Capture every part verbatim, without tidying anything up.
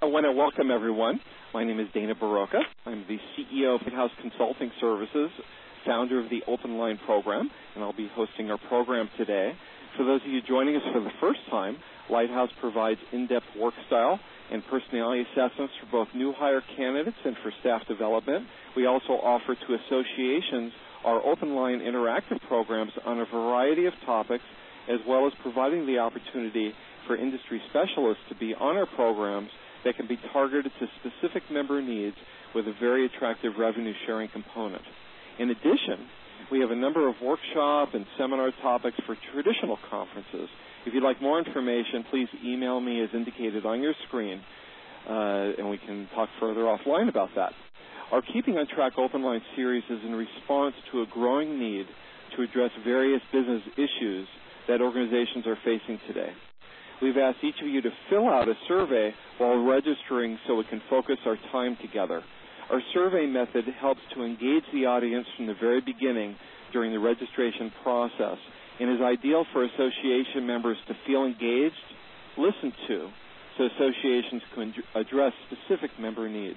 I want to welcome everyone. My name is Dana Barocca. I'm the C E O of Lighthouse Consulting Services, founder of the Open Line program, and I'll be hosting our program today. For those of you joining us for the first time, Lighthouse provides in-depth work style and personality assessments for both new hire candidates and for staff development. We also offer to associations our Open Line interactive programs on a variety of topics, as well as providing the opportunity for industry specialists to be on our programs that can be targeted to specific member needs with a very attractive revenue sharing component. In addition, we have a number of workshop and seminar topics for traditional conferences. If you'd like more information, please email me as indicated on your screen, uh, and we can talk further offline about that. Our Keeping on Track Open Line series is in response to a growing need to address various business issues that organizations are facing today. We've asked each of you to fill out a survey while registering so we can focus our time together. Our survey method helps to engage the audience from the very beginning during the registration process and is ideal for association members to feel engaged, listened to, so associations can address specific member needs.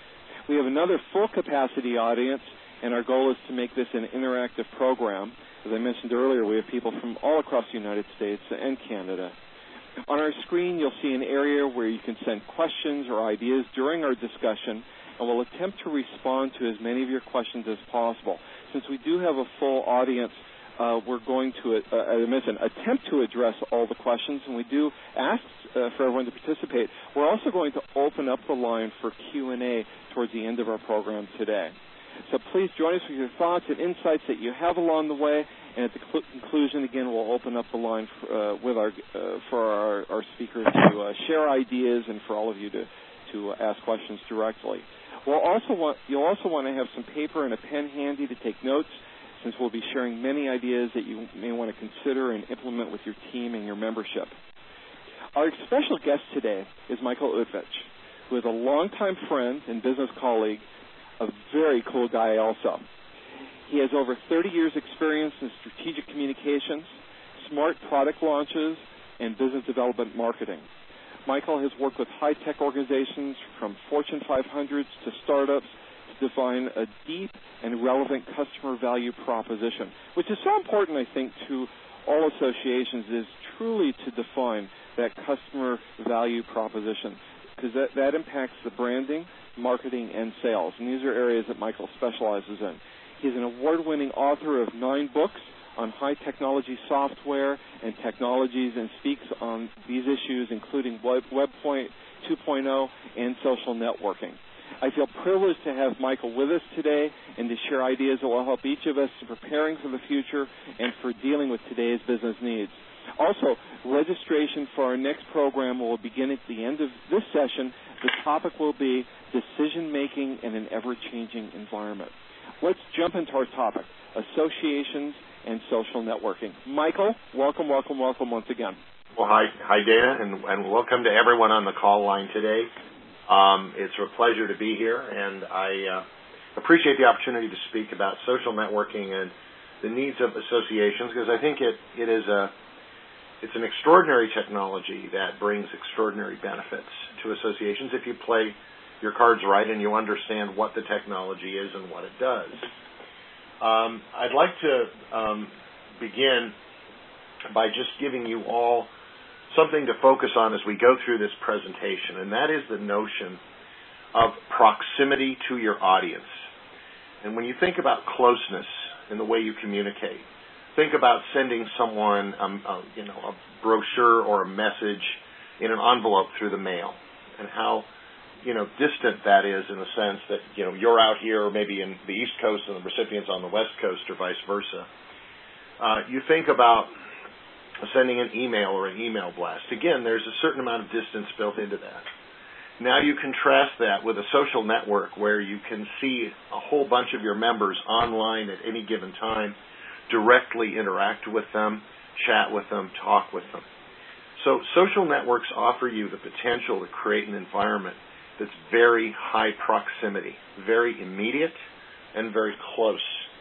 We have another full-capacity audience, and our goal is to make this an interactive program. As I mentioned earlier, we have people from all across the United States and Canada. On our screen, you'll see an area where you can send questions or ideas during our discussion, and we'll attempt to respond to as many of your questions as possible. Since we do have a full audience, uh, we're going to, uh, as I mentioned, attempt to address all the questions, and we do ask uh, for everyone to participate. We're also going to open up the line for Q and A towards the end of our program today. So please join us with your thoughts and insights that you have along the way. And at the cl- conclusion, again, we'll open up the line for, uh, with our, uh, for our, our speakers to uh, share ideas and for all of you to, to uh, ask questions directly. We'll also want, you'll also want to have some paper and a pen handy to take notes, since we'll be sharing many ideas that you may want to consider and implement with your team and your membership. Our special guest today is Michael Utvich, who is a longtime friend and business colleague, a very cool guy also. He has over thirty years experience in strategic communications, smart product launches, and business development marketing. Michael has worked with high-tech organizations from Fortune five hundreds to startups to define a deep and relevant customer value proposition, which is so important, I think, to all associations, is truly to define that customer value proposition, because that, that impacts the branding, marketing, and sales. And these are areas that Michael specializes in. He's an award-winning author of nine books on high technology software and technologies, and speaks on these issues, including Web, Web two point oh and social networking. I feel privileged to have Michael with us today and to share ideas that will help each of us in preparing for the future and for dealing with today's business needs. Also, registration for our next program will begin at the end of this session. The topic will be decision-making in an ever-changing environment. Let's jump into our topic, associations and social networking. Michael, welcome, welcome, welcome once again. Well, hi, hi Dana, and, and welcome to everyone on the call line today. Um, it's a pleasure to be here, and I uh, appreciate the opportunity to speak about social networking and the needs of associations, because I think it, it is a it's an extraordinary technology that brings extraordinary benefits to associations if you play your cards right and you understand what the technology is and what it does. Um, I'd like to um, begin by just giving you all something to focus on as we go through this presentation, and that is the notion of proximity to your audience. And when you think about closeness in the way you communicate, think about sending someone um, a, you know, a brochure or a message in an envelope through the mail, and how you know, distant that is in the sense that, you know, you're out here or maybe in the East Coast and the recipient's on the West Coast or vice versa. Uh, you think about sending an email or an email blast. Again, there's a certain amount of distance built into that. Now you contrast that with a social network where you can see a whole bunch of your members online at any given time, directly interact with them, chat with them, talk with them. So social networks offer you the potential to create an environment that's very high proximity, very immediate, and very close.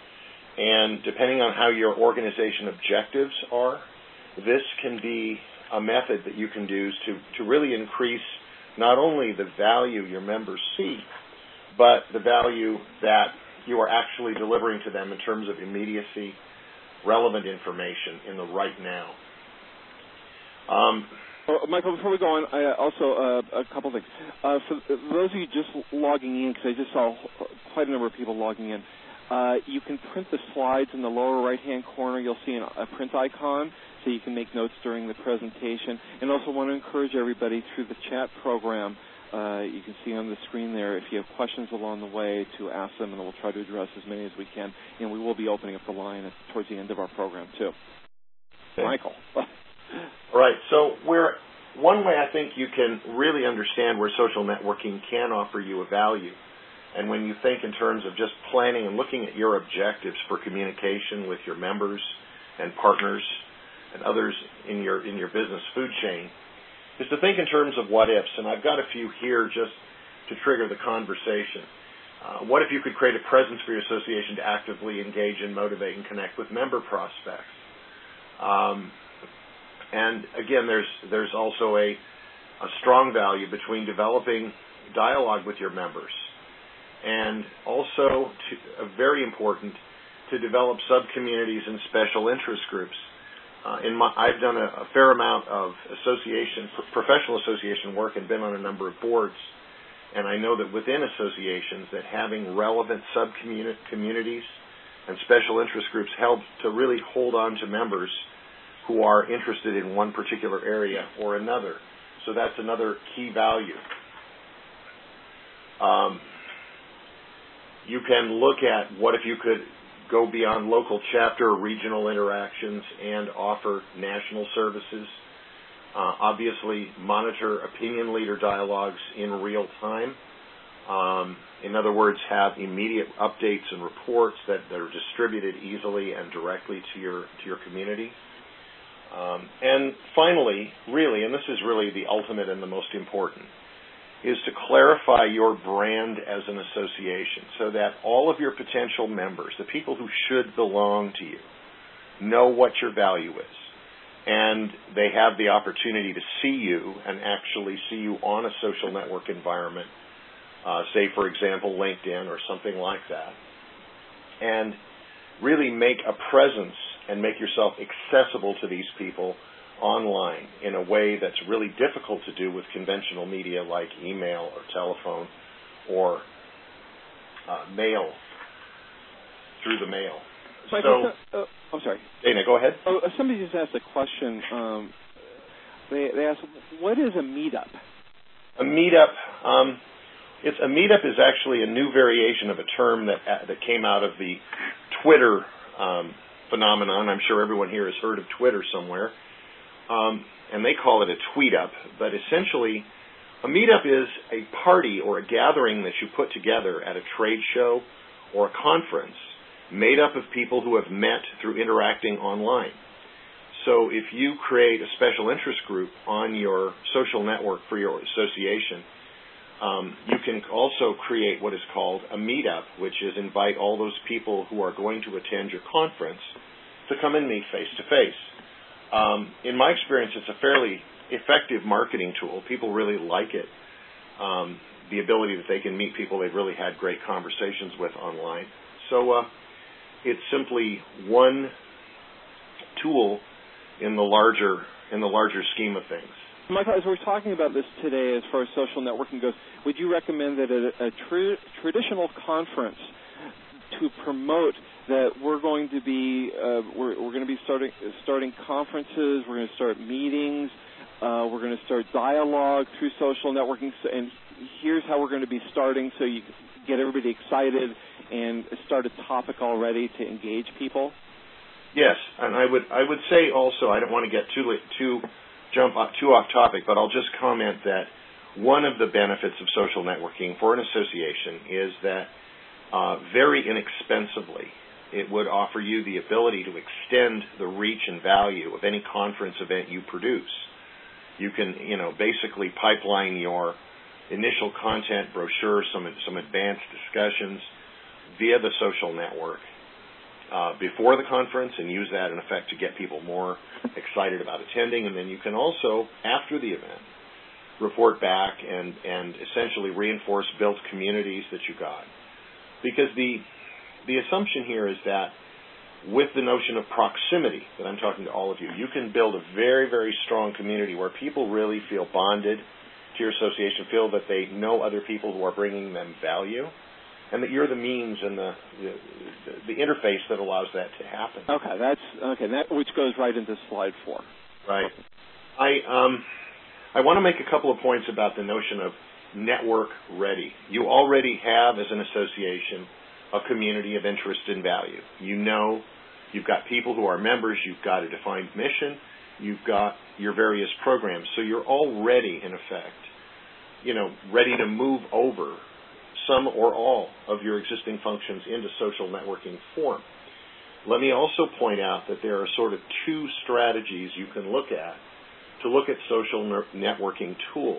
And depending on how your organization objectives are, this can be a method that you can use to, to really increase not only the value your members see, but the value that you are actually delivering to them in terms of immediacy, relevant information in the right now. Um, well, Michael, before we go on, I also uh, a couple things. Uh, for those of you just logging in, because I just saw quite a number of people logging in, uh, you can print the slides in the lower right-hand corner. You'll see an, a print icon, so you can make notes during the presentation. And also want to encourage everybody through the chat program. Uh, you can see on the screen there if you have questions along the way to ask them, and we'll try to address as many as we can. And we will be opening up the line at, towards the end of our program, too. Okay. Michael. Right. So we're, one way I think you can really understand where social networking can offer you a value, and when you think in terms of just planning and looking at your objectives for communication with your members and partners and others in your in your business food chain, is to think in terms of what ifs. And I've got a few here just to trigger the conversation. Uh, what if you could create a presence for your association to actively engage and motivate and connect with member prospects? Um, and again, there's there's also a, a strong value between developing dialogue with your members and also, to, uh, very important, to develop sub-communities and special interest groups. Uh, in my, I've done a, a fair amount of association, professional association work and been on a number of boards, and I know that within associations that having relevant sub-communities and special interest groups help to really hold on to members who are interested in one particular area or another. So that's another key value. Um, you can look at what if you could go beyond local chapter or regional interactions and offer national services. Uh, obviously, monitor opinion leader dialogues in real time. Um, in other words, have immediate updates and reports that, that are distributed easily and directly to your to your community. Um, and finally, really, and this is really the ultimate and the most important, is to clarify your brand as an association so that all of your potential members, the people who should belong to you, know what your value is. And they have the opportunity to see you and actually see you on a social network environment, uh, say, for example, LinkedIn or something like that, and really make a presence and make yourself accessible to these people online in a way that's really difficult to do with conventional media like email or telephone or uh, mail, through the mail. Michael, so, uh, I'm sorry. Dana, go ahead. Oh, somebody just asked a question. Um, they, they asked, what is a meetup? A meetup, um, it's a meetup is actually a new variation of a term that uh, that came out of the Twitter um, phenomenon. I'm sure everyone here has heard of Twitter somewhere. Um, and they call it a tweet up, but essentially a meetup is a party or a gathering that you put together at a trade show or a conference made up of people who have met through interacting online. So if you create a special interest group on your social network for your association, um, you can also create what is called a meetup, which is invite all those people who are going to attend your conference to come and meet face-to-face. Um, in my experience, it's a fairly effective marketing tool. People really like it. Um, the ability that they can meet people they've really had great conversations with online. So uh, it's simply one tool in the larger in the larger scheme of things. Michael, as we're talking about this today, as far as social networking goes, would you recommend that a, a tr- traditional conference to promote that we're going to be uh, we're, we're going to be starting starting conferences, we're going to start meetings, uh, we're going to start dialogue through social networking, and here's how we're going to be starting, so you get everybody excited and start a topic already to engage people? Yes, and I would I would say also, I don't want to get too too jump off, too off topic, but I'll just comment that one of the benefits of social networking for an association is that uh, very inexpensively it would offer you the ability to extend the reach and value of any conference event you produce. You can, you know, basically pipeline your initial content, brochure, some some advanced discussions via the social network uh, before the conference, and use that in effect to get people more excited about attending. And then you can also, after the event, report back and, and essentially reinforce built communities that you got. Because the the assumption here is that with the notion of proximity that I'm talking to all of you, you can build a very, very strong community where people really feel bonded to your association, feel that they know other people who are bringing them value, and that you're the means and the the, the interface that allows that to happen. Okay, that's okay. That which goes right into slide four. Right. I um I want to make a couple of points about the notion of network ready. You already have, as an association, a community of interest and value. You know, you've got people who are members. You've got a defined mission. You've got your various programs. So you're already, in effect, you know, ready to move over some or all of your existing functions into social networking form. Let me also point out that there are sort of two strategies you can look at to look at social networking tools.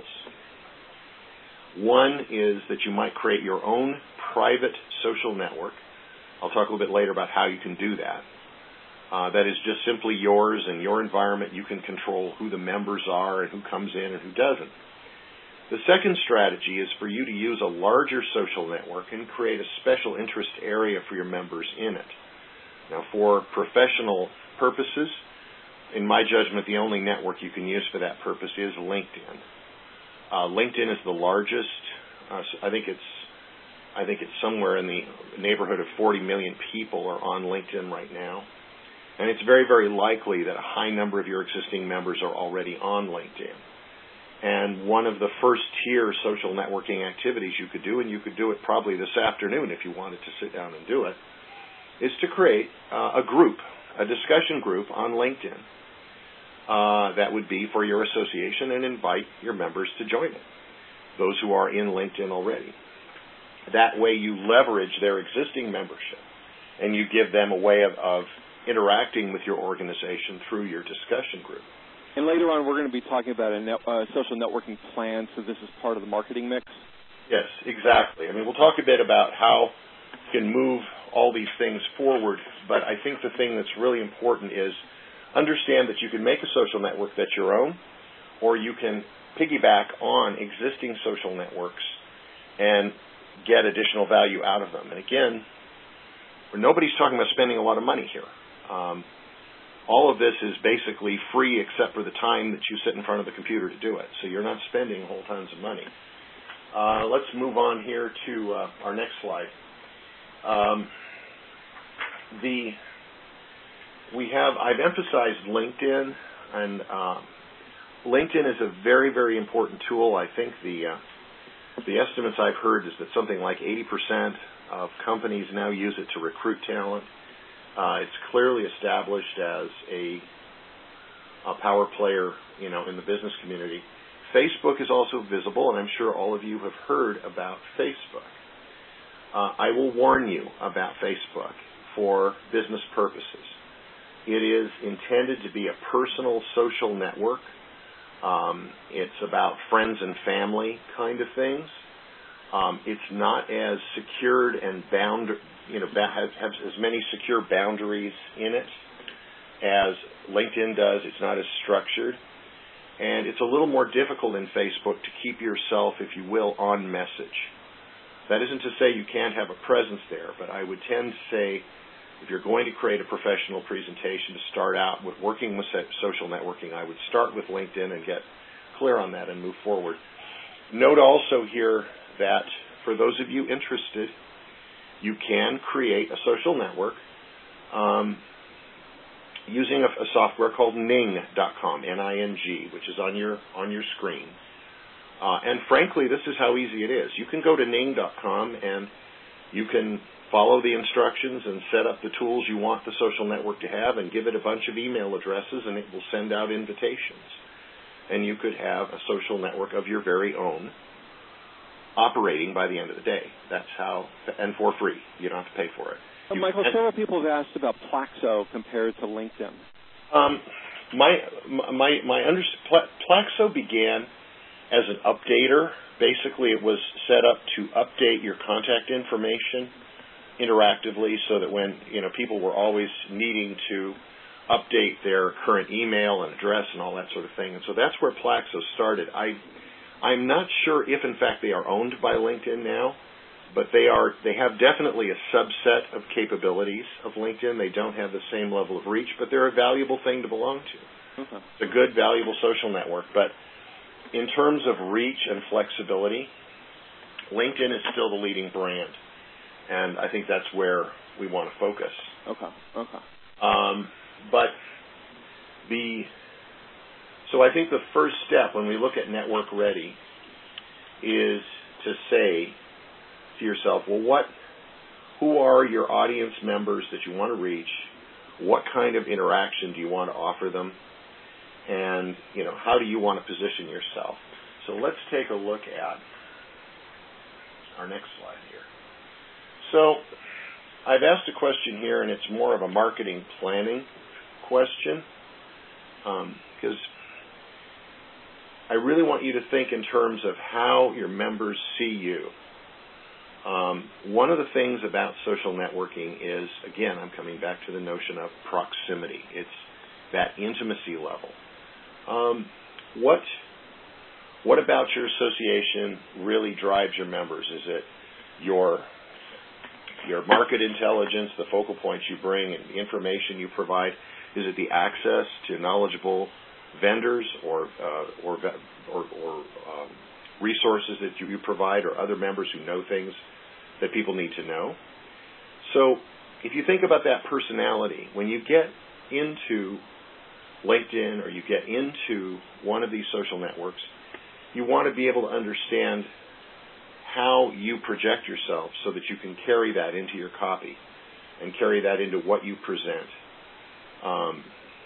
One is that you might create your own private social network. I'll talk a little bit later about how you can do that. Uh, that is just simply yours and your environment. You can control who the members are and who comes in and who doesn't. The second strategy is for you to use a larger social network and create a special interest area for your members in it. Now, for professional purposes, in my judgment, the only network you can use for that purpose is LinkedIn. Uh, LinkedIn is the largest. Uh, I think it's, I think it's somewhere in the neighborhood of forty million people are on LinkedIn right now, and it's very, very likely that a high number of your existing members are already on LinkedIn. And one of the first-tier social networking activities you could do, and you could do it probably this afternoon if you wanted to sit down and do it, is to create uh, a group, a discussion group on LinkedIn. Uh, that would be for your association, and invite your members to join it, those who are in LinkedIn already. That way you leverage their existing membership, and you give them a way of, of interacting with your organization through your discussion group. And later on, we're going to be talking about a net, uh, social networking plan, so this is part of the marketing mix? Yes, exactly. I mean, we'll talk a bit about how you can move all these things forward, but I think the thing that's really important is understand that you can make a social network that's your own, or you can piggyback on existing social networks and get additional value out of them. And again, nobody's talking about spending a lot of money here. Um, all of this is basically free except for the time that you sit in front of the computer to do it. So you're not spending whole tons of money. Uh, let's move on here to uh, our next slide. Um, the we have I've emphasized LinkedIn, and uh, LinkedIn is a very, very important tool. I think the uh, the estimates I've heard is that something like eighty percent of companies now use it to recruit talent. Uh, it's clearly established as a, a power player, you know, in the business community. Facebook is also visible, and I'm sure all of you have heard about Facebook. Uh, I will warn you about Facebook for business purposes. It is intended to be a personal social network. Um, it's about friends and family kind of things. Um, it's not as secured and bound, you know, has, has as many secure boundaries in it as LinkedIn does. It's not as structured. And it's a little more difficult in Facebook to keep yourself, if you will, on message. That isn't to say you can't have a presence there, but I would tend to say if you're going to create a professional presentation to start out with working with social networking, I would start with LinkedIn and get clear on that and move forward. Note also here that for those of you interested, you can create a social network um, using a, a software called Ning dot com, N I N G, which is on your on your screen. Uh, and frankly, this is how easy it is. You can go to Ning dot com and you can follow the instructions and set up the tools you want the social network to have and give it a bunch of email addresses, and it will send out invitations. And you could have a social network of your very own operating by the end of the day. That's how, and for free. You don't have to pay for it. Uh, Michael, and, several people have asked about Plaxo compared to LinkedIn. Um, my my my under, Plaxo began as an updater. Basically, it was set up to update your contact information interactively, so that when you know people were always needing to update their current email and address and all that sort of thing. And so that's where Plaxo started. I I'm not sure if, in fact, they are owned by LinkedIn now, but they are. They have definitely a subset of capabilities of LinkedIn. They don't have the same level of reach, but they're a valuable thing to belong to. Okay. It's a good, valuable social network. But in terms of reach and flexibility, LinkedIn is still the leading brand, and I think that's where we want to focus. Okay. Okay. Um, but the so I think the first step when we look at Network Ready is to say to yourself, well, what, who are your audience members that you want to reach? What kind of interaction do you want to offer them? And, you know, how do you want to position yourself? So let's take a look at our next slide here. So I've asked a question here, and it's more of a marketing planning question, because um, I really want you to think in terms of how your members see you. Um, one of the things about social networking is, again, I'm coming back to the notion of proximity. It's that intimacy level. Um, what what about your association really drives your members? Is it your your market intelligence, the focal points you bring, and the information you provide? Is it the access to knowledgeable vendors or uh, or or, or um, resources that you, you provide, or other members who know things that people need to know? So if you think about that personality, when you get into LinkedIn or you get into one of these social networks, you want to be able to understand how you project yourself so that you can carry that into your copy and carry that into what you present. Um,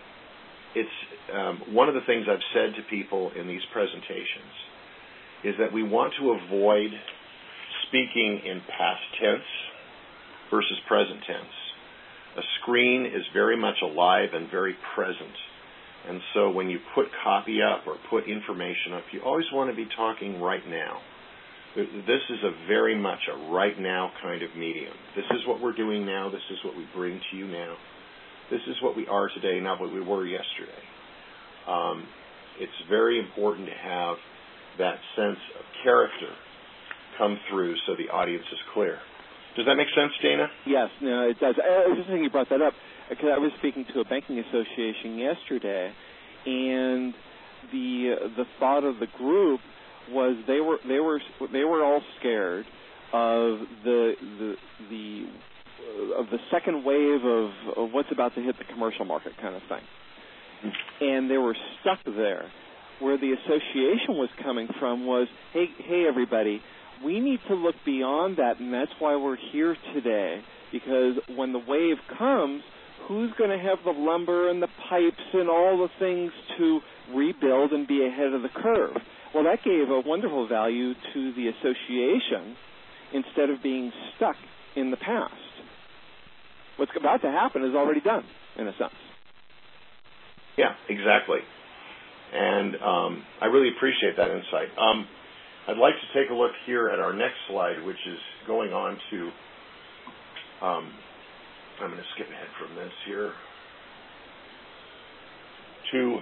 it's um, one of the things I've said to people in these presentations is that we want to avoid speaking in past tense versus present tense. A screen is very much alive and very present. And so when you put copy up or put information up, you always want to be talking right now. This is a very much a right now kind of medium. This is what we're doing now. This is what we bring to you now. This is what we are today, not what we were yesterday. Um, it's very important to have that sense of character come through so the audience is clear. Does that make sense, Dana? Yes, no, it does. I was just thinking you brought that up because I was speaking to a banking association yesterday, and the the thought of the group was they were they were they were all scared of the the the of the second wave of, of what's about to hit the commercial market kind of thing, and they were stuck there. Where the association was coming from was, hey, hey, everybody, we need to look beyond that, and that's why we're here today, because when the wave comes, who's going to have the lumber and the pipes and all the things to rebuild and be ahead of the curve? Well, that gave a wonderful value to the association instead of being stuck in the past. What's about to happen is already done, in a sense. Yeah, exactly. And um, I really appreciate that insight. Um, I'd like to take a look here at our next slide, which is going on to, um, I'm going to skip ahead from this here, to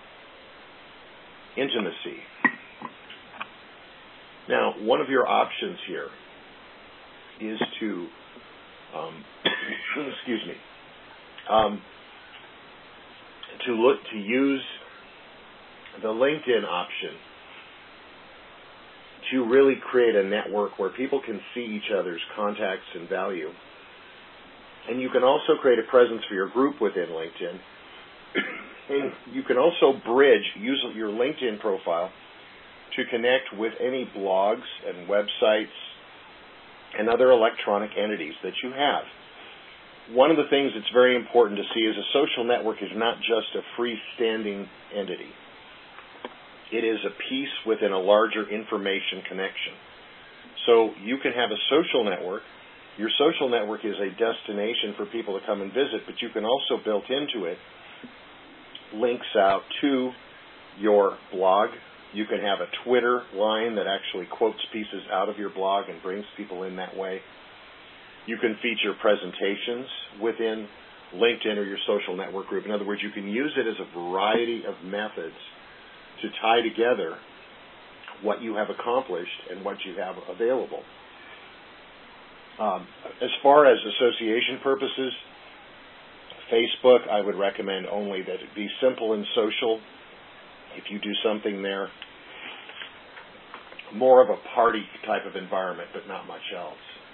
intimacy. Now, one of your options here is to, um, excuse me, um, to look to use the LinkedIn option to really create a network where people can see each other's contacts and value. And you can also create a presence for your group within LinkedIn. And you can also bridge, use your LinkedIn profile to connect with any blogs and websites and other electronic entities that you have. One of the things that's very important to see is a social network is not just a freestanding entity. It is a piece within a larger information connection. So you can have a social network. Your social network is a destination for people to come and visit, but you can also build into it links out to your blog. You can have a Twitter line that actually quotes pieces out of your blog and brings people in that way. You can feature presentations within LinkedIn or your social network group. In other words, you can use it as a variety of methods to tie together what you have accomplished and what you have available. Um, as far as association purposes, Facebook, I would recommend only that it be simple and social. If you do something there, more of a party type of environment, but not much else.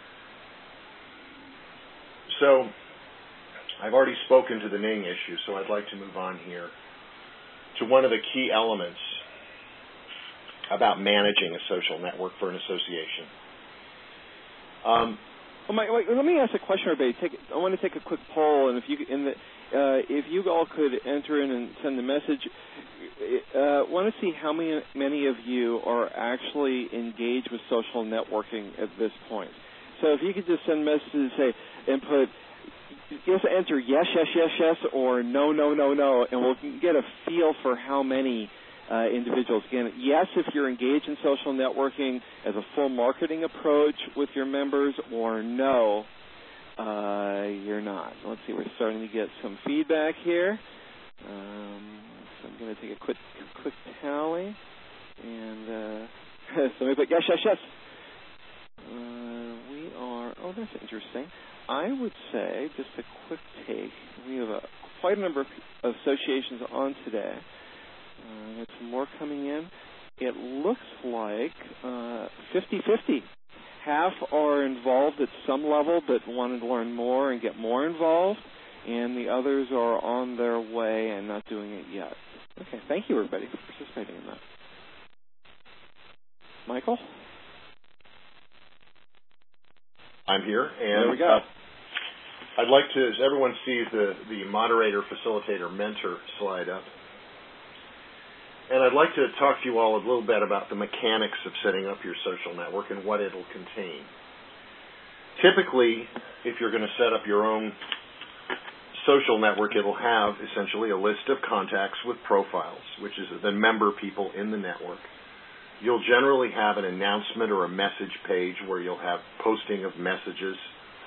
So, I've already spoken to the Ning issue, so I'd like to move on here to one of the key elements about managing a social network for an association. Um, well, Mike, Mike, let me ask a question, everybody. Take, I want to take a quick poll, and if you in the uh, if you all could enter in and send a message, I uh, want to see how many many of you are actually engaged with social networking at this point. So if you could just send messages and say and put just enter yes, yes, yes, yes, or no, no, no, no, and we'll get a feel for how many uh, individuals. Again, yes, if you're engaged in social networking as a full marketing approach with your members, or no, uh, you're not. Let's see, we're starting to get some feedback here. Um, so I'm going to take a quick, quick tally, and uh, somebody put yes, yes, yes. Uh, we are. Oh, that's interesting. I would say, just a quick take, we have a, quite a number of associations on today. Uh, got some more coming in. It looks like uh, fifty-fifty. Half are involved at some level but wanted to learn more and get more involved, and the others are on their way and not doing it yet. Okay, thank you, everybody, for participating in that. Michael? I'm here, and there we go. Uh, I'd like to, as everyone sees the, the moderator, facilitator, mentor slide up, and I'd like to talk to you all a little bit about the mechanics of setting up your social network and what it'll contain. Typically, if you're going to set up your own social network, it'll have essentially a list of contacts with profiles, which is the member people in the network. You'll generally have an announcement or a message page where you'll have posting of messages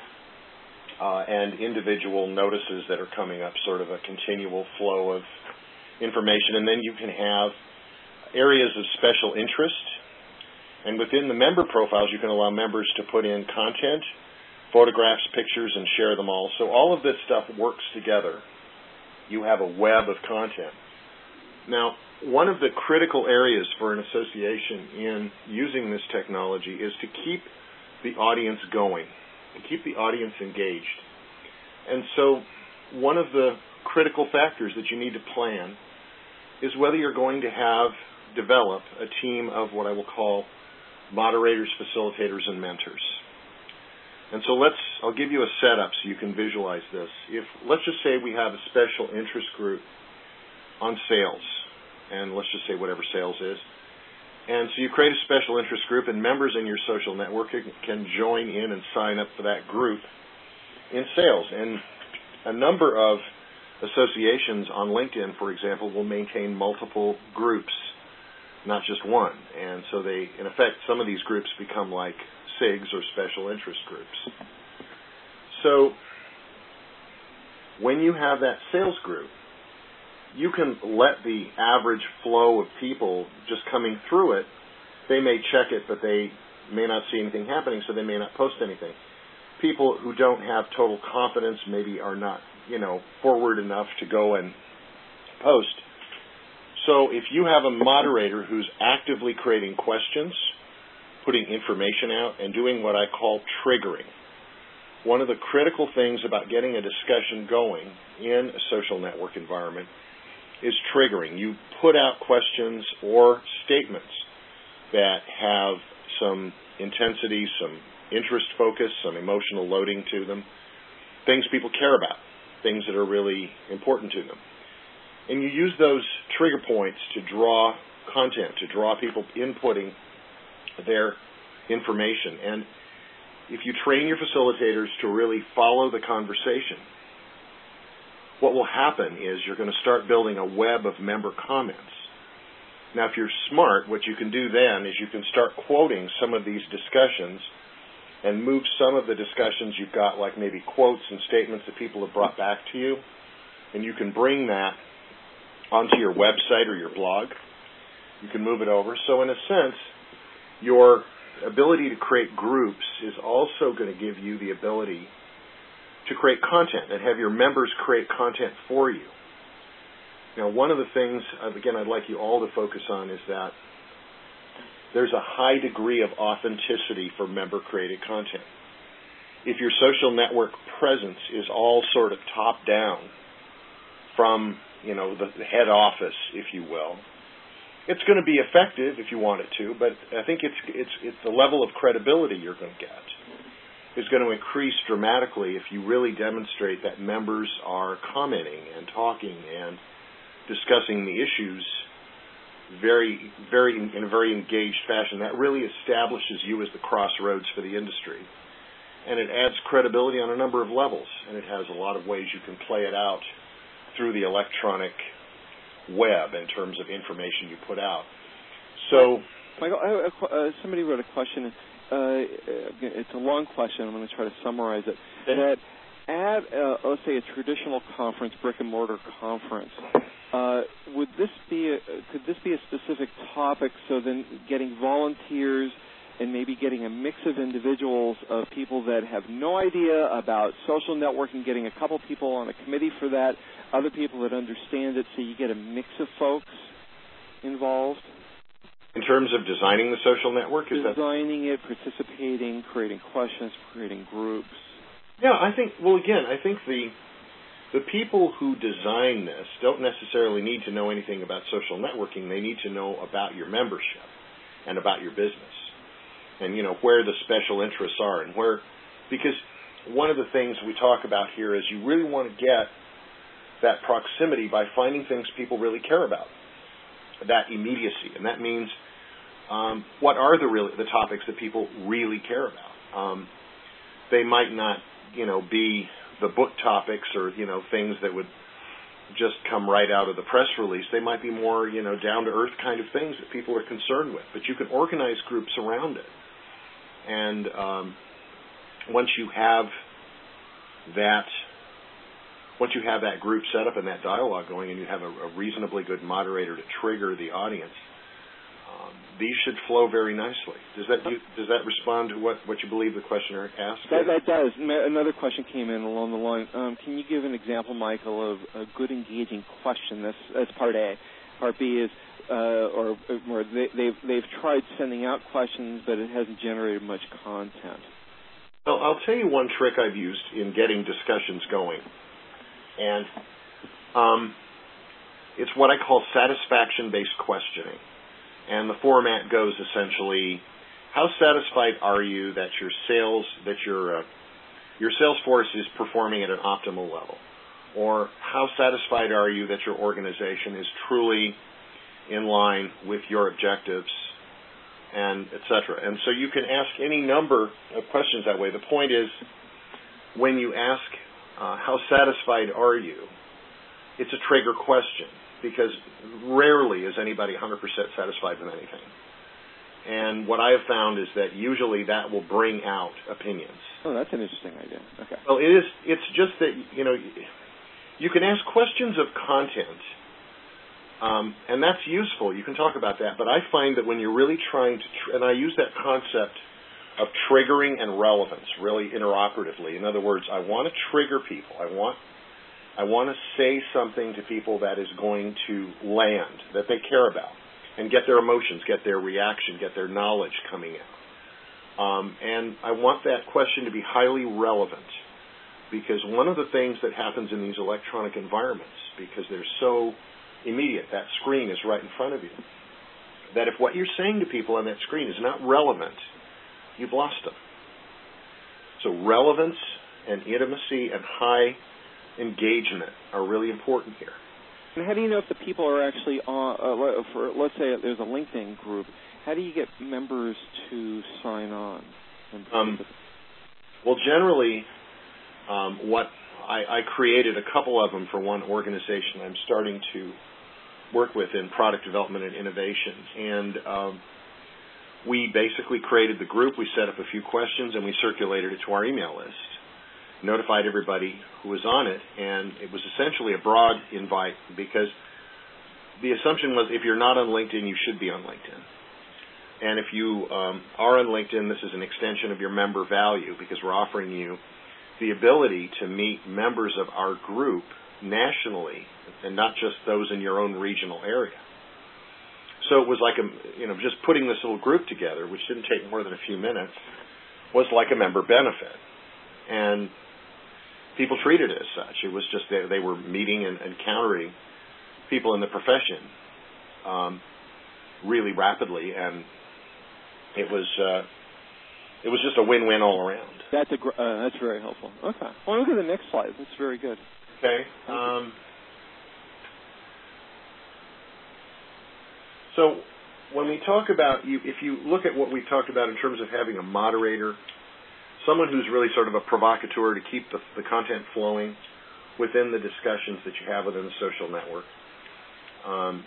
uh, and individual notices that are coming up, sort of a continual flow of information. And then you can have areas of special interest. And within the member profiles, you can allow members to put in content, photographs, pictures, and share them all. So all of this stuff works together. You have a web of content. Now, one of the critical areas for an association in using this technology is to keep the audience going, to keep the audience engaged. And so one of the critical factors that you need to plan is whether you're going to have, develop a team of what I will call moderators, facilitators, and mentors. And so let's, I'll give you a setup so you can visualize this. If, let's just say we have a special interest group on sales, and let's just say whatever sales is. And so you create a special interest group, and members in your social network can join in and sign up for that group in sales. And a number of associations on LinkedIn, for example, will maintain multiple groups, not just one. And so they, in effect, some of these groups become like S I Gs or special interest groups. So when you have that sales group, you can let the average flow of people just coming through it, they may check it, but they may not see anything happening, so they may not post anything. People who don't have total confidence maybe are not, you know, forward enough to go and post. So if you have a moderator who's actively creating questions, putting information out, and doing what I call triggering, one of the critical things about getting a discussion going in a social network environment is triggering. You put out questions or statements that have some intensity, some interest focus, some emotional loading to them, things people care about, things that are really important to them. And you use those trigger points to draw content, to draw people inputting their information. And if you train your facilitators to really follow the conversation, what will happen is you're going to start building a web of member comments. Now, if you're smart, what you can do then is you can start quoting some of these discussions and move some of the discussions you've got, like maybe quotes and statements that people have brought back to you, and you can bring that onto your website or your blog. You can move it over. So in a sense, your ability to create groups is also going to give you the ability to create content and have your members create content for you. Now, one of the things, again, I'd like you all to focus on is that there's a high degree of authenticity for member-created content. If your social network presence is all sort of top-down from, you know, the head office, if you will, it's going to be effective if you want it to, but I think it's it's it's the level of credibility you're going to get is going to increase dramatically if you really demonstrate that members are commenting and talking and discussing the issues very, very in a very engaged fashion. That really establishes you as the crossroads for the industry, and it adds credibility on a number of levels. And it has a lot of ways you can play it out through the electronic web in terms of information you put out. So, Michael, I, uh, somebody wrote a question. Uh, it's a long question. I'm going to try to summarize it. That at, uh, let's say, a traditional conference, brick and mortar conference, uh, would this be a, could this be a specific topic? So then, getting volunteers and maybe getting a mix of individuals of people that have no idea about social networking, getting a couple people on a committee for that, other people that understand it, so you get a mix of folks involved? In terms of designing the social network? Is designing that... it, participating, creating questions, creating groups. Yeah, I think, well, again, I think the the people who design this don't necessarily need to know anything about social networking. They need to know about your membership and about your business and, you know, where the special interests are and where, because one of the things we talk about here is you really want to get that proximity by finding things people really care about, that immediacy. And that means um, what are the really, the topics that people really care about? Um, they might not, you know, be the book topics or, you know, things that would just come right out of the press release. They might be more, you know, down-to-earth kind of things that people are concerned with. But you can organize groups around it. And um, once you have that Once you have that group set up and that dialogue going and you have a, a reasonably good moderator to trigger the audience, um, these should flow very nicely. Does that you, does that respond to what, what you believe the questioner asked? That, that does. Another question came in along the line. Um, can you give an example, Michael, of a good engaging question? That's, that's part A. Part B is, uh, or, or they, they've, they've tried sending out questions, but it hasn't generated much content. Well, I'll tell you one trick I've used in getting discussions going. And um, it's what I call satisfaction-based questioning. And the format goes essentially, how satisfied are you that your sales, that your uh, your sales force is performing at an optimal level? Or how satisfied are you that your organization is truly in line with your objectives, and et cetera? And so you can ask any number of questions that way. The point is, when you ask, Uh, how satisfied are you? It's a trigger question because rarely is anybody one hundred percent satisfied with anything. And what I have found is that usually that will bring out opinions. Oh, that's an interesting idea. Okay. Well, it is. It's just that, you know, you can ask questions of content, um, and that's useful. You can talk about that. But I find that when you're really trying to, tr- and I use that concept of triggering and relevance really interoperatively. In other words, I want to trigger people. I want I want to say something to people that is going to land, that they care about, and get their emotions, get their reaction, get their knowledge coming out. Um, and I want that question to be highly relevant because one of the things that happens in these electronic environments, because they're so immediate, that screen is right in front of you, that if what you're saying to people on that screen is not relevant, you've lost them. So relevance and intimacy and high engagement are really important here. And how do you know if the people are actually on, uh, for, let's say there's a LinkedIn group, how do you get members to sign on? Um, well, generally, um, what I, I created a couple of them for one organization I'm starting to work with in product development and innovation. And um, we basically created the group, we set up a few questions, and we circulated it to our email list, notified everybody who was on it, and it was essentially a broad invite because the assumption was if you're not on LinkedIn, you should be on LinkedIn. And if you um, are on LinkedIn, this is an extension of your member value because we're offering you the ability to meet members of our group nationally and not just those in your own regional area. So it was like, a, you know, just putting this little group together, which didn't take more than a few minutes, was like a member benefit. And people treated it as such. It was just they, they were meeting and encountering people in the profession um, really rapidly, and it was uh, it was just a win-win all around. That's a gr- uh, that's very helpful. Okay. Well, look at the next slide. That's very good. Okay. Um, so when we talk about, you, if you look at what we talked about in terms of having a moderator, someone who's really sort of a provocateur to keep the, the content flowing within the discussions that you have within the social network. Um,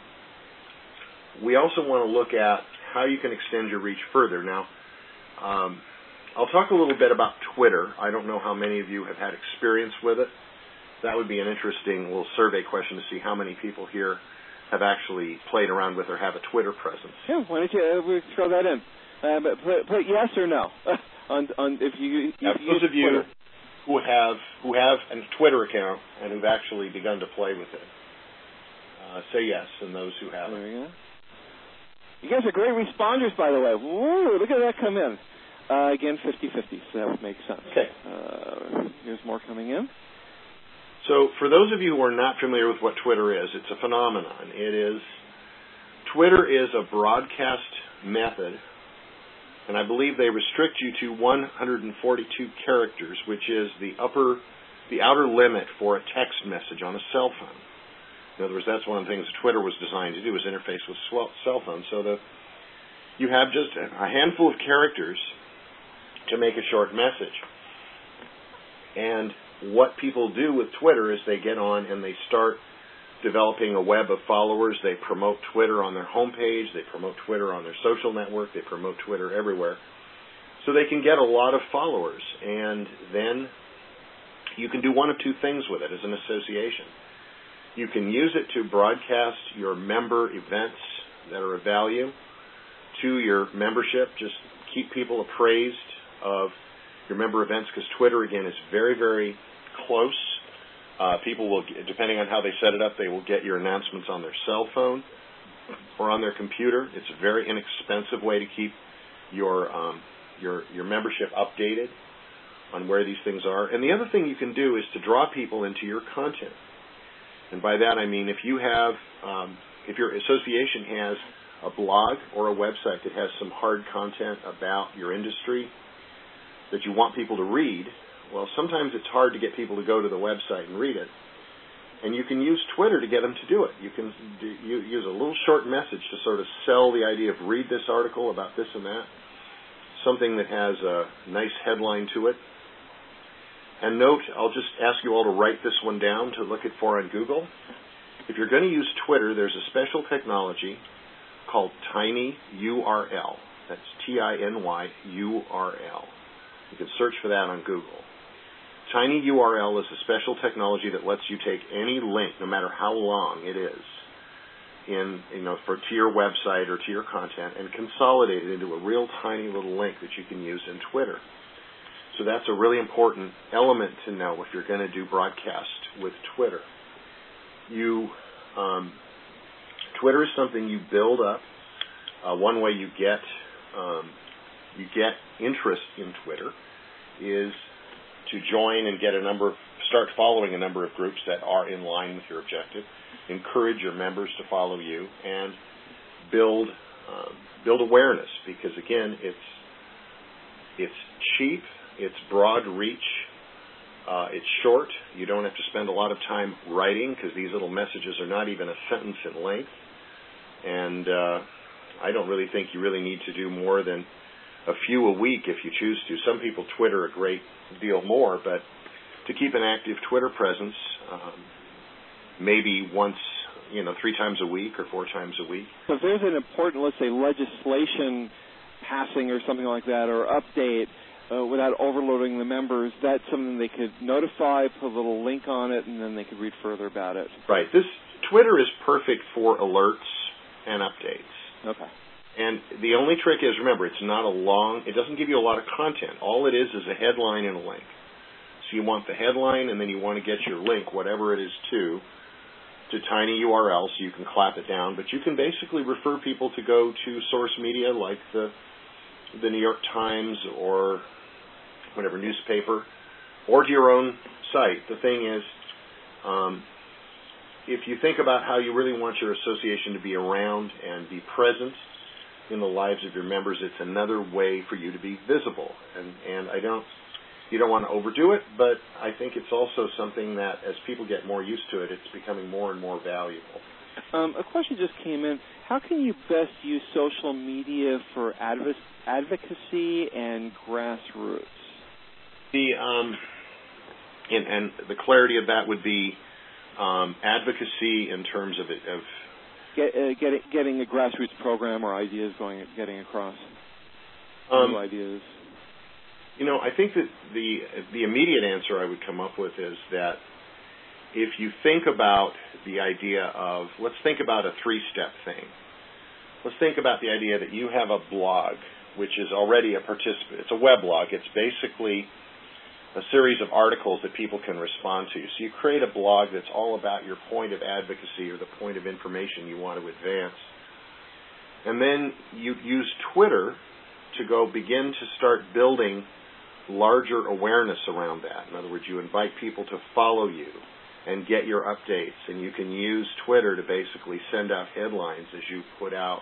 we also want to look at how you can extend your reach further. Now, um, I'll talk a little bit about Twitter. I don't know how many of you have had experience with it. That would be an interesting little survey question to see how many people here have actually played around with or have a Twitter presence. Yeah, why don't you uh, throw that in? Uh, but put, put yes or no on, on if you. If now, you those of you Twitter. who have who have a Twitter account and who've actually begun to play with it, uh, say yes, and those who haven't. There you go. You guys are great responders, by the way. Woo, look at that come in. Uh, again, fifty-fifty, so that would make sense. Okay. Uh, here's more coming in. So for those of you who are not familiar with what Twitter is, it's a phenomenon. It is, Twitter is a broadcast method, and I believe they restrict you to one hundred forty-two characters, which is the upper, the outer limit for a text message on a cell phone. In other words, that's one of the things Twitter was designed to do, is interface with cell phones. So the, you have just a handful of characters to make a short message. And what people do with Twitter is they get on and they start developing a web of followers. They promote Twitter on their homepage. They promote Twitter on their social network. They promote Twitter everywhere. So they can get a lot of followers. And then you can do one of two things with it as an association. You can use it to broadcast your member events that are of value to your membership. Just keep people appraised of your member events, because Twitter, again, is very, very close. Uh, people will, depending on how they set it up, they will get your announcements on their cell phone or on their computer. It's a very inexpensive way to keep your um, your your membership updated on where these things are. And the other thing you can do is to draw people into your content. And by that I mean if you have, um, if your association has a blog or a website that has some hard content about your industry that you want people to read, well, sometimes it's hard to get people to go to the website and read it. And you can use Twitter to get them to do it. You can do, you, use a little short message to sort of sell the idea of read this article about this and that, something that has a nice headline to it. And note, I'll just ask you all to write this one down to look it for on Google. If you're going to use Twitter, there's a special technology called TinyURL. That's T I N Y U R L. You can search for that on Google. TinyURL is a special technology that lets you take any link, no matter how long it is, in you know for to your website or to your content, and consolidate it into a real tiny little link that you can use in Twitter. So that's a really important element to know if you're going to do broadcast with Twitter. You, um, Twitter is something you build up. Uh, one way you get um, you get interest in Twitter is to join and get a number of, start following a number of groups that are in line with your objective. Encourage your members to follow you and build um, build awareness, because again, it's it's cheap. It's broad reach. Uh, it's short. You don't have to spend a lot of time writing, because these little messages are not even a sentence in length. And uh, I don't really think you really need to do more than a few a week if you choose to. Some people Twitter a great deal more, but to keep an active Twitter presence, um, maybe once, you know, three times a week or four times a week. So if there's an important, let's say, legislation passing or something like that, or update, Uh, without overloading the members, that's something they could notify, put a little link on it, and then they could read further about it. Right. This Twitter is perfect for alerts and updates. Okay. And the only trick is, remember, it's not a long, it doesn't give you a lot of content. All it is is a headline and a link. So you want the headline, and then you want to get your link, whatever it is to, to tiny U R L so you can clap it down. But you can basically refer people to go to source media like the the New York Times or whatever newspaper, or to your own site. The thing is, um, if you think about how you really want your association to be around and be present in the lives of your members, it's another way for you to be visible. And, and I don't, you don't want to overdo it, but I think it's also something that as people get more used to it, it's becoming more and more valuable. Um, a question just came in. How can you best use social media for adv- advocacy and grassroots? The um, and, and the clarity of that would be um, advocacy in terms of it, of Get, uh, getting getting a grassroots program or ideas going, getting across um, new ideas. You know, I think that the the immediate answer I would come up with is that if you think about the idea of, let's think about a three-step thing. Let's think about the idea that you have a blog, which is already a participant. It's a weblog. It's basically a series of articles that people can respond to. So you create a blog that's all about your point of advocacy or the point of information you want to advance. And then you use Twitter to go begin to start building larger awareness around that. In other words, you invite people to follow you and get your updates, and you can use Twitter to basically send out headlines as you put out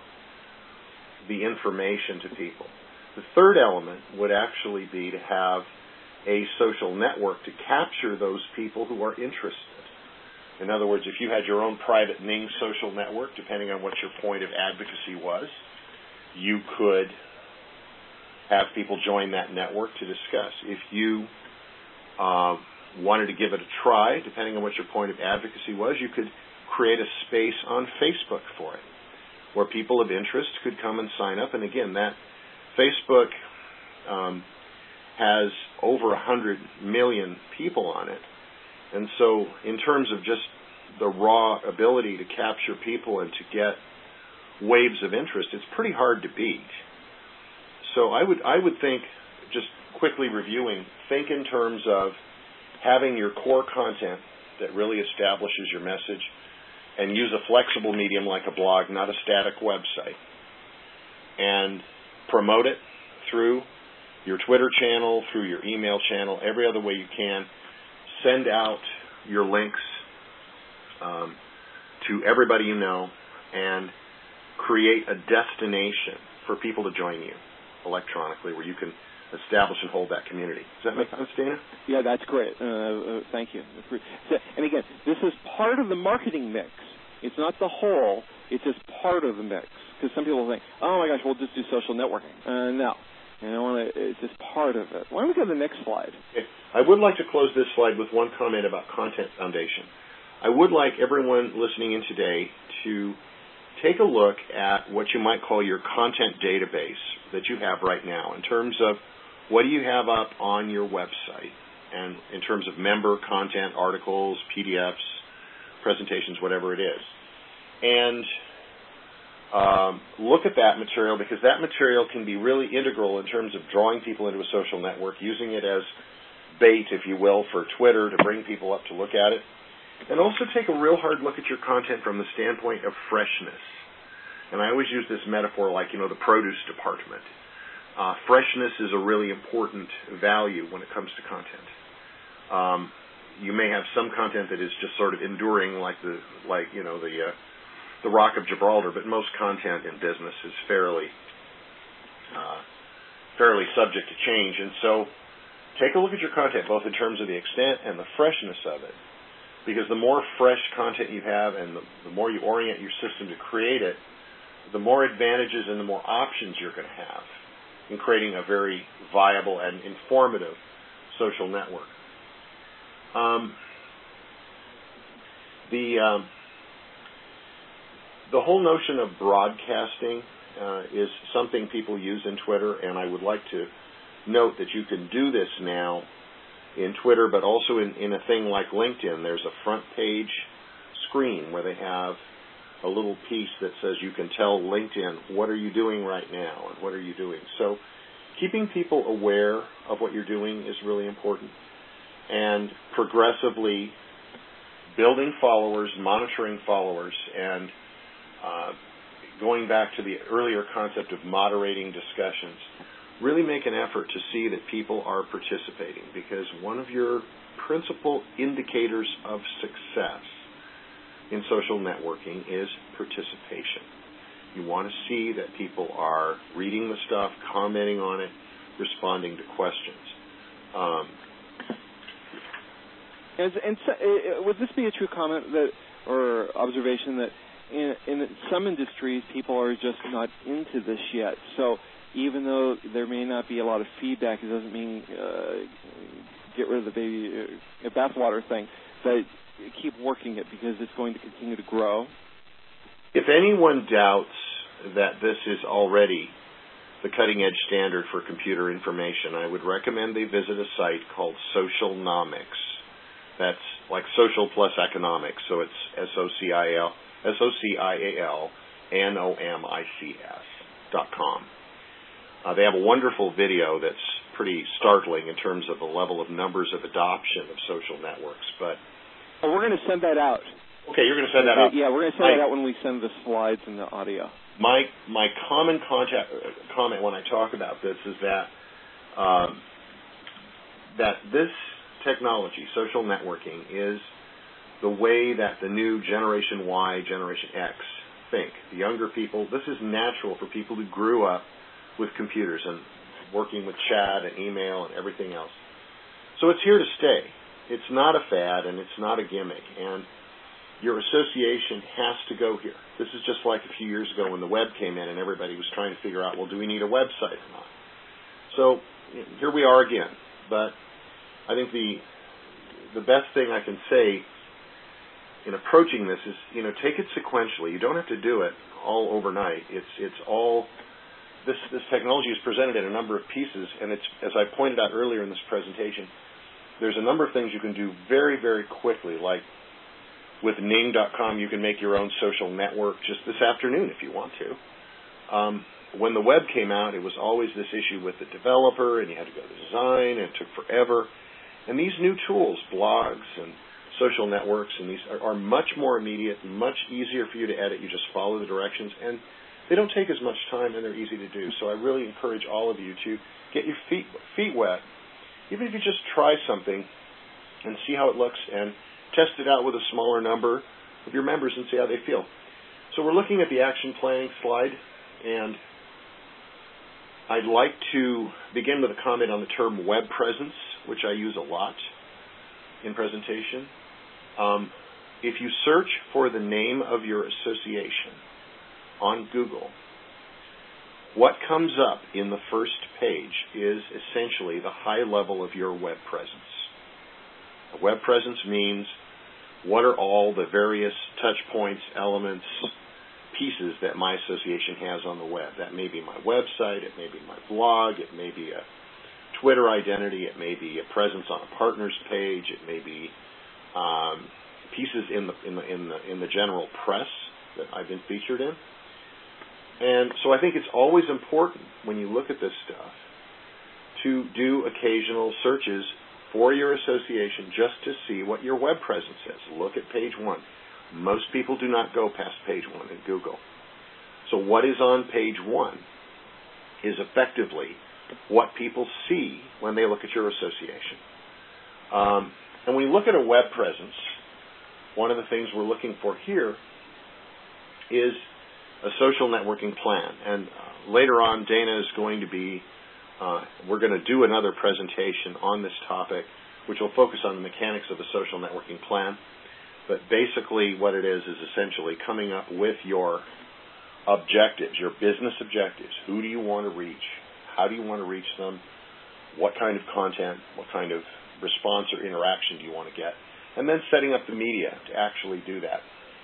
the information to people. The third element would actually be to have a social network to capture those people who are interested. In other words, if you had your own private Ning social network, depending on what your point of advocacy was, you could have people join that network to discuss. If you uh, wanted to give it a try, depending on what your point of advocacy was, you could create a space on Facebook for it, where people of interest could come and sign up. And again, that Facebook um, has over one hundred million people on it. And so in terms of just the raw ability to capture people and to get waves of interest, it's pretty hard to beat. So I would I would think, just quickly reviewing, think in terms of having your core content that really establishes your message, and use a flexible medium like a blog, not a static website, and promote it through your Twitter channel, through your email channel, every other way you can. Send out your links um, to everybody you know, and create a destination for people to join you electronically where you can establish and hold that community. Does that make sense, Dana? Yeah, that's great. Uh, uh, thank you. So, and again, this is part of the marketing mix. It's not the whole. It's just part of the mix. Because some people think, oh, my gosh, we'll just do social networking. Uh, no. And I want to, it's just part of it. Why don't we go to the next slide? Okay. I would like to close this slide with one comment about Content Foundation. I would like everyone listening in today to take a look at what you might call your content database that you have right now in terms of what do you have up on your website, and in terms of member content, articles, P D Fs, presentations, whatever it is. And um, look at that material, because that material can be really integral in terms of drawing people into a social network, using it as bait, if you will, for Twitter to bring people up to look at it. And also take a real hard look at your content from the standpoint of freshness. And I always use this metaphor like, you know, the produce department. Uh, freshness is a really important value when it comes to content. Um, you may have some content that is just sort of enduring, like the, like you know, the uh, the Rock of Gibraltar, but most content in business is fairly uh, fairly subject to change. And so, take a look at your content, both in terms of the extent and the freshness of it, because the more fresh content you have, and the, the more you orient your system to create it, the more advantages and the more options you're going to have in creating a very viable and informative social network. Um, the um, the whole notion of broadcasting uh, is something people use in Twitter, and I would like to note that you can do this now in Twitter, but also in, in a thing like LinkedIn. There's a front page screen where they have a little piece that says you can tell LinkedIn, what are you doing right now and what are you doing. So keeping people aware of what you're doing is really important, and progressively building followers, monitoring followers, and uh, going back to the earlier concept of moderating discussions, really make an effort to see that people are participating, because one of your principal indicators of success in social networking is participation. You want to see that people are reading the stuff, commenting on it, responding to questions. Um, and, and so, uh, would this be a true comment that, or observation that in, in some industries people are just not into this yet? So even though there may not be a lot of feedback, it doesn't mean uh, get rid of the baby uh, bathwater thing, but keep working it because it's going to continue to grow. If anyone doubts that this is already the cutting-edge standard for computer information, I would recommend they visit a site called Socialnomics. That's like social plus economics, so it's S O C I L, S O C I A L N O M I C S dot com. Uh, they have a wonderful video that's pretty startling in terms of the level of numbers of adoption of social networks. But oh, we're going to send that out. Okay, you're going to send that out. Yeah, we're going to send I, that out when we send the slides and the audio. My my common contact, comment when I talk about this is that um, that this technology, social networking, is the way that the new Generation Y, Generation X think. The younger people, this is natural for people who grew up with computers and working with chat and email and everything else. So it's here to stay. It's not a fad and it's not a gimmick. And your association has to go here. This is just like a few years ago when the web came in and everybody was trying to figure out, well, do we need a website or not? So here we are again. But I think the the best thing I can say in approaching this is, you know, take it sequentially. You don't have to do it all overnight. It's it's all this this technology is presented in a number of pieces, and it's, as I pointed out earlier in this presentation, there's a number of things you can do very, very quickly. Like with Ning dot com, you can make your own social network just this afternoon if you want to. Um, when the web came out, it was always this issue with the developer, and you had to go to design, and it took forever. And these new tools, blogs and social networks, and these are, are much more immediate, much easier for you to edit. You just follow the directions, and they don't take as much time, and they're easy to do. So I really encourage all of you to get your feet feet wet, even if you just try something and see how it looks, and test it out with a smaller number of your members and see how they feel. So we're looking at the action planning slide, and I'd like to begin with a comment on the term web presence, which I use a lot in presentation. Um, if you search for the name of your association on Google, what comes up in the first page is essentially the high level of your web presence. A web presence means what are all the various touch points, elements, pieces that my association has on the web. That may be my website, it may be my blog, it may be a Twitter identity, it may be a presence on a partner's page, it may be um, pieces in the in the in the in the general press that I've been featured in. And so I think it's always important when you look at this stuff to do occasional searches for your association just to see what your web presence is. Look at page one. Most people do not go past page one in Google. So what is on page one is effectively what people see when they look at your association. Um, and when you look at a web presence, one of the things we're looking for here is a social networking plan. And uh, later on, Dana is going to be, uh, we're going to do another presentation on this topic, which will focus on the mechanics of a social networking plan. But basically what it is is essentially coming up with your objectives, your business objectives. Who do you want to reach? How do you want to reach them? What kind of content, what kind of response or interaction do you want to get? And then setting up the media to actually do that.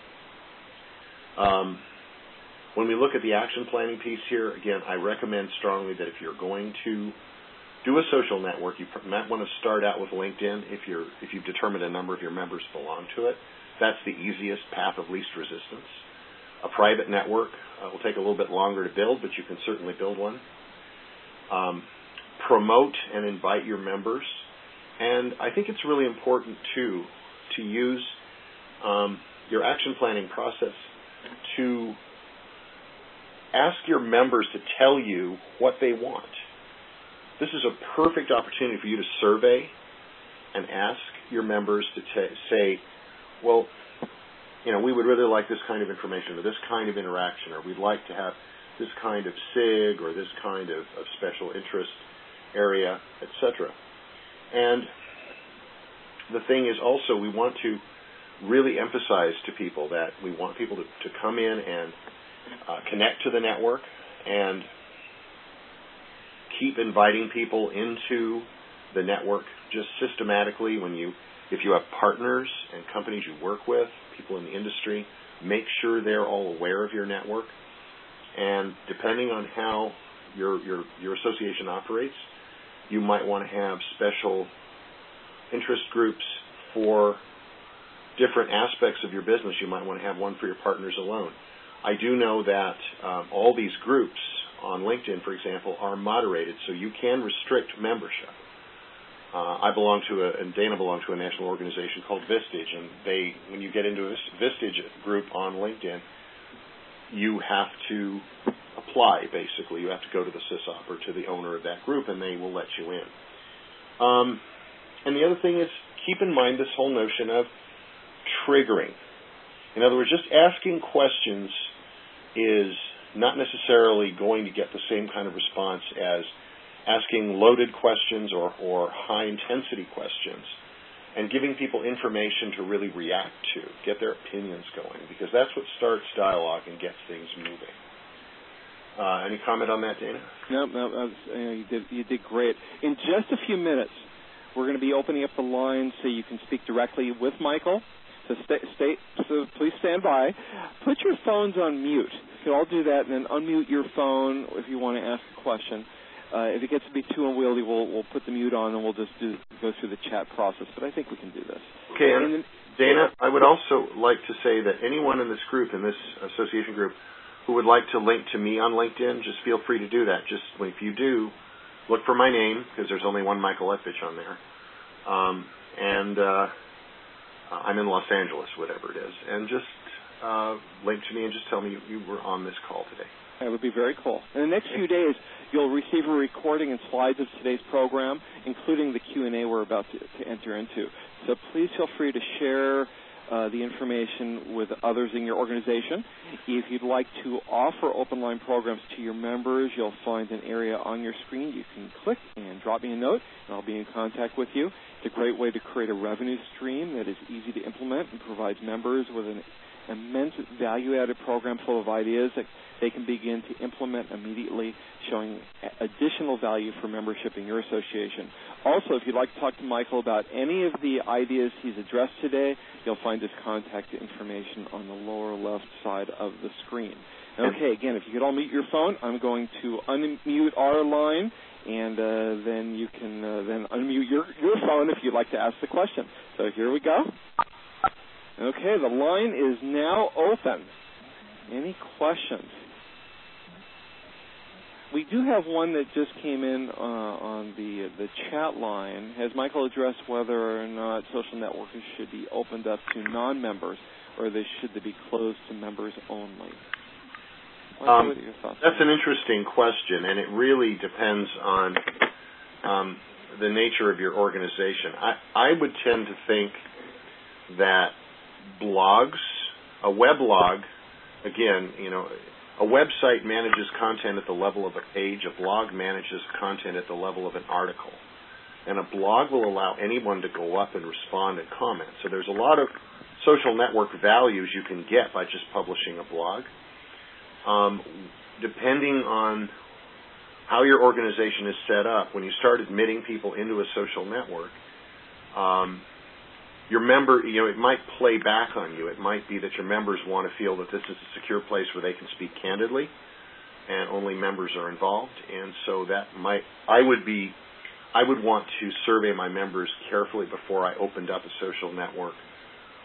Um, when we look at the action planning piece here, again, I recommend strongly that if you're going to do a social network, you might want to start out with LinkedIn if you're if you've determined a number of your members belong to it. That's the easiest path of least resistance. A private network uh, will take a little bit longer to build, but you can certainly build one. Um, promote and invite your members. And I think it's really important, too, to use um, your action planning process to ask your members to tell you what they want. This is a perfect opportunity for you to survey and ask your members to t- say, well, you know, we would really like this kind of information or this kind of interaction, or we'd like to have this kind of S I G or this kind of, of special interest area, et cetera. And the thing is also we want to really emphasize to people that we want people to, to come in and uh, connect to the network and keep inviting people into the network just systematically. When you, if you have partners and companies you work with, people in the industry, make sure they're all aware of your network. And depending on how your your, your association operates, you might want to have special interest groups for different aspects of your business. You might want to have one for your partners alone. I do know that um, all these groups on LinkedIn, for example, are moderated, so you can restrict membership. Uh, I belong to a, and Dana belonged to a national organization called Vistage, and they, when you get into a Vistage group on LinkedIn, you have to apply, basically. You have to go to the C I S O P or to the owner of that group, and they will let you in. Um, and the other thing is, keep in mind this whole notion of triggering. In other words, just asking questions is not necessarily going to get the same kind of response as asking loaded questions or, or high-intensity questions and giving people information to really react to, get their opinions going, because that's what starts dialogue and gets things moving. Uh, any comment on that, Dana? No, no, that was, you, know, you did you did great. In just a few minutes, we're going to be opening up the line so you can speak directly with Michael. So, stay, stay, so please stand by. Put your phones on mute. You can all do that, and then unmute your phone if you want to ask a question. Uh, if it gets to be too unwieldy, we'll, we'll put the mute on, and we'll just do, go through the chat process. But I think we can do this. Okay, and, and then, Dana, I would also like to say that anyone in this group, in this association group, who would like to link to me on LinkedIn, just feel free to do that. Just if you do, look for my name, because there's only one Michael Etvich on there. Um, and uh, I'm in Los Angeles, whatever it is. And just uh, link to me and just tell me you, you were on this call today. That would be very cool. In the next few days, you'll receive a recording and slides of today's program, including the Q and A we're about to, to enter into. So please feel free to share uh, the information with others in your organization. If you'd like to offer open line programs to your members, you'll find an area on your screen you can click and drop me a note, and I'll be in contact with you. It's a great way to create a revenue stream that is easy to implement and provides members with an immense value-added program full of ideas that they can begin to implement immediately, showing additional value for membership in your association. Also, if you'd like to talk to Michael about any of the ideas he's addressed today, you'll find his contact information on the lower left side of the screen. Okay, again, if you could all mute your phone, I'm going to unmute our line, and uh, then you can uh, then unmute your, your phone if you'd like to ask the question. So here we go. Okay, the line is now open. Any questions? We do have one that just came in uh, on the the chat line. Has Michael addressed whether or not social networking should be opened up to non-members, or they should they be closed to members only? Um, what are your thoughts? That's an interesting question, and it really depends on um, the nature of your organization. I, I would tend to think that blogs, a weblog, again, you know, a website manages content at the level of a page. A blog manages content at the level of an article. And a blog will allow anyone to go up and respond and comment. So there's a lot of social network values you can get by just publishing a blog. Um, depending on how your organization is set up, when you start admitting people into a social network, um, your member, you know, it might play back on you. It might be that your members want to feel that this is a secure place where they can speak candidly and only members are involved. And so that might, I would be, I would want to survey my members carefully before I opened up a social network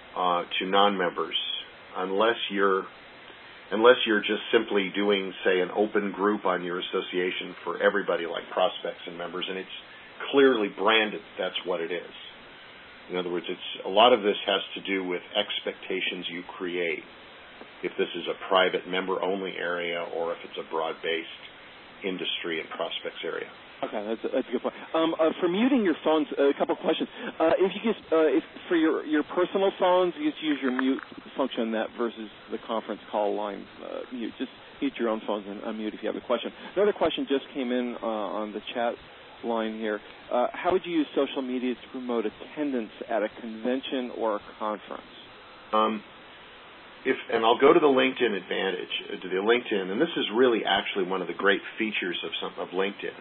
uh, to non-members unless you're unless you're just simply doing, say, an open group on your association for everybody like prospects and members, and it's clearly branded. That's what it is. In other words, it's a lot of this has to do with expectations you create. If this is a private member-only area or if it's a broad-based industry and prospects area. Okay, that's a, that's a good point. Um, uh, for muting your phones, uh, a couple of questions. Uh, if you just, uh, if for your, your personal phones, you just use your mute function on that versus the conference call line uh, mute. Just mute your own phones and unmute if you have a question. Another question just came in uh, on the chat line here. Uh, how would you use social media to promote attendance at a convention or a conference? Um, If, and I'll go to the LinkedIn advantage, uh, to the LinkedIn, and this is really actually one of the great features of some, of LinkedIn,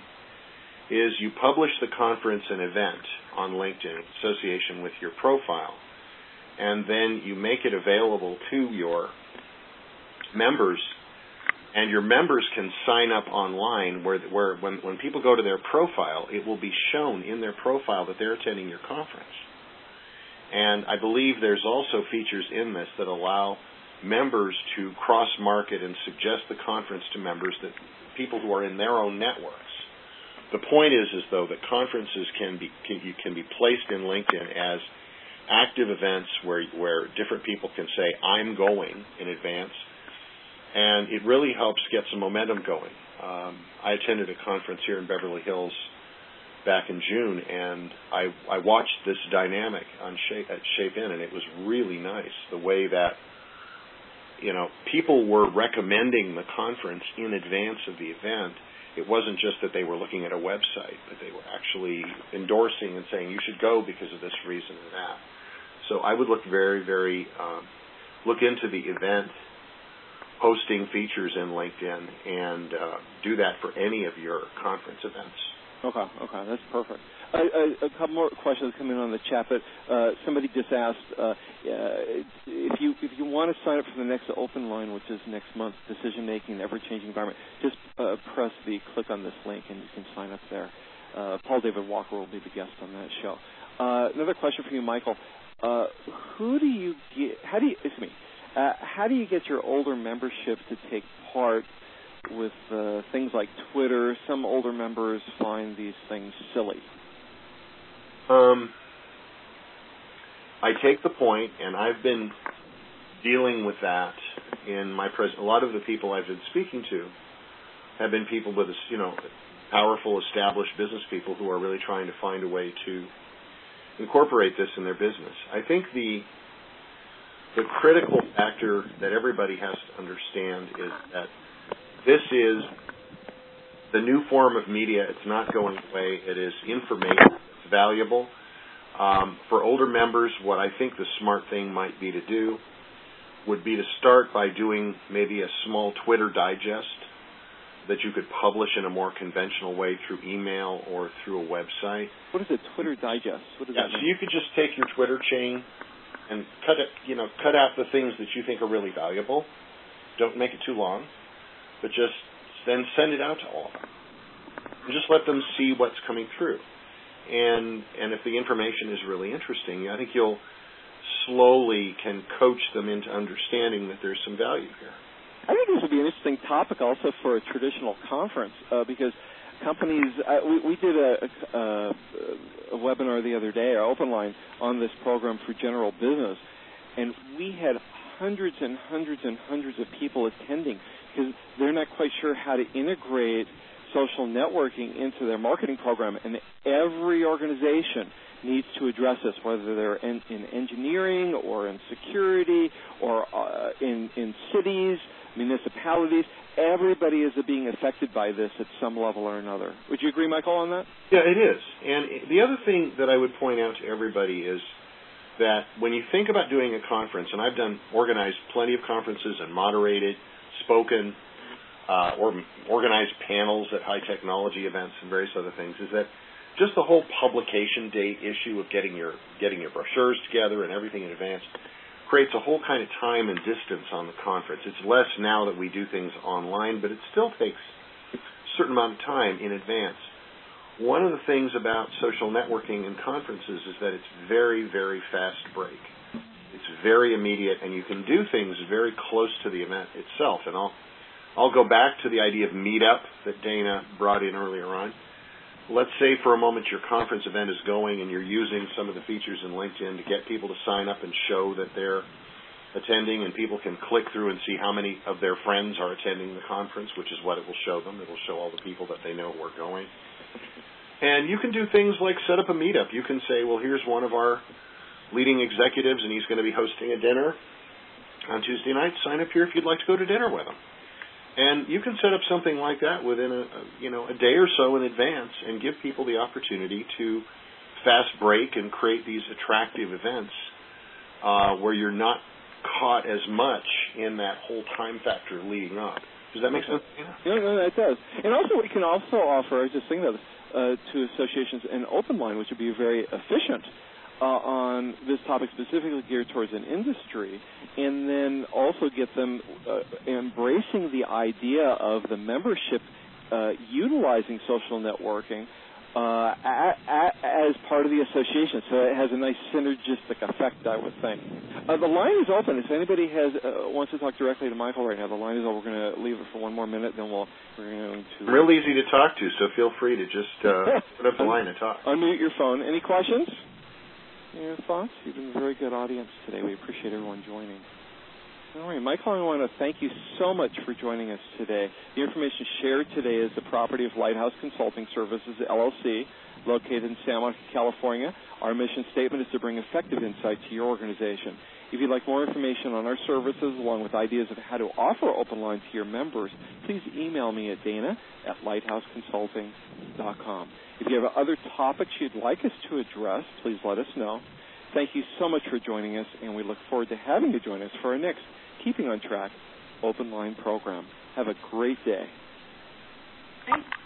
is you publish the conference and event on LinkedIn in association with your profile, and then you make it available to your members, and your members can sign up online where, where when, when people go to their profile, it will be shown in their profile that they're attending your conference. And I believe there's also features in this that allow members to cross-market and suggest the conference to members, that people who are in their own networks. The point is, is though, that conferences can be can, you can be placed in LinkedIn as active events where where different people can say, "I'm going" in advance, and it really helps get some momentum going. Um, I attended a conference here in Beverly Hills back in June, and I, I watched this dynamic on Shape, at Shape In, and it was really nice, the way that, you know, people were recommending the conference in advance of the event. It wasn't just that they were looking at a website, but they were actually endorsing and saying, you should go because of this reason and that. So I would look very, very, um, look into the event hosting features in LinkedIn and uh, do that for any of your conference events. Okay, okay, that's perfect. Uh, a, a couple more questions come in on the chat, but uh, somebody just asked uh, uh, if you if you want to sign up for the next open line, which is next month, decision making, ever changing environment, just uh, press the click on this link and you can sign up there. Uh, Paul David Walker will be the guest on that show. Uh, another question for you, Michael. Uh, who do you get? How do you? Excuse me. Uh, how do you get your older membership to take part with uh, things like Twitter? Some older members find these things silly. Um, I take the point, and I've been dealing with that in my present. A lot of the people I've been speaking to have been people with, you know, powerful, established business people who are really trying to find a way to incorporate this in their business. I think the the critical factor that everybody has to understand is that this is the new form of media. It's not going away. It is information. It's valuable. Um, for older members, what I think the smart thing might be to do would be to start by doing maybe a small Twitter digest that you could publish in a more conventional way through email or through a website. What is a Twitter digest? What does yeah, that mean? So you could just take your Twitter chain and cut it, you know, cut out the things that you think are really valuable. Don't make it too long, but just then send it out to all of them. And just let them see what's coming through. And and if the information is really interesting, I think you'll slowly can coach them into understanding that there's some value here. I think this would be an interesting topic also for a traditional conference uh, because companies, uh, we, we did a, a, a webinar the other day, our open line, on this program for general business, and we had hundreds and hundreds and hundreds of people attending because they're not quite sure how to integrate social networking into their marketing program, and every organization needs to address this, whether they're in, in engineering or in security or uh, in, in cities, municipalities. Everybody is being affected by this at some level or another. Would you agree, Michael, on that? Yeah, it is. And the other thing that I would point out to everybody is that when you think about doing a conference, and I've done organized plenty of conferences and moderated, spoken, uh, or organized panels at high technology events and various other things, is that just the whole publication date issue of getting your getting your brochures together and everything in advance creates a whole kind of time and distance on the conference. It's less now that we do things online, but it still takes a certain amount of time in advance. One of the things about social networking and conferences is that it's very, very fast break. It's very immediate, and you can do things very close to the event itself. And I'll I'll go back to the idea of Meetup that Dana brought in earlier on. Let's say for a moment your conference event is going and you're using some of the features in LinkedIn to get people to sign up and show that they're attending, and people can click through and see how many of their friends are attending the conference, which is what it will show them. It will show all the people that they know who are going. And you can do things like set up a meetup. You can say, well, here's one of our leading executives, and he's going to be hosting a dinner on Tuesday night. Sign up here if you'd like to go to dinner with him. And you can set up something like that within a, a you know a day or so in advance, and give people the opportunity to fast break and create these attractive events uh, where you're not caught as much in that whole time factor leading up. Does that make sense? Yeah, no, that does. And also, we can also offer, I was just thinking of this, uh, to associations an open line, which would be very efficient uh, on this topic specifically geared towards an industry, and then also get them uh, embracing the idea of the membership uh, utilizing social networking uh, a, a, as part of the association. So it has a nice synergistic effect, I would think. Uh, the line is open. If anybody has uh, wants to talk directly to Michael right now, the line is open. We're going to leave it for one more minute, then we'll, we're going to... Real easy to talk to, so feel free to just uh, put up the line and talk. Unmute your phone. Any questions? Any thoughts? You've been a very good audience today. We appreciate everyone joining. All right, Michael, I want to thank you so much for joining us today. The information shared today is the property of Lighthouse Consulting Services, L L C, located in San Monica, California. Our mission statement is to bring effective insight to your organization. If you'd like more information on our services, along with ideas of how to offer Open Line to your members, please email me at dana at lighthouse consulting dot com. If you have other topics you'd like us to address, please let us know. Thank you so much for joining us, and we look forward to having you join us for our next Keeping on Track Open Line program. Have a great day. Thanks.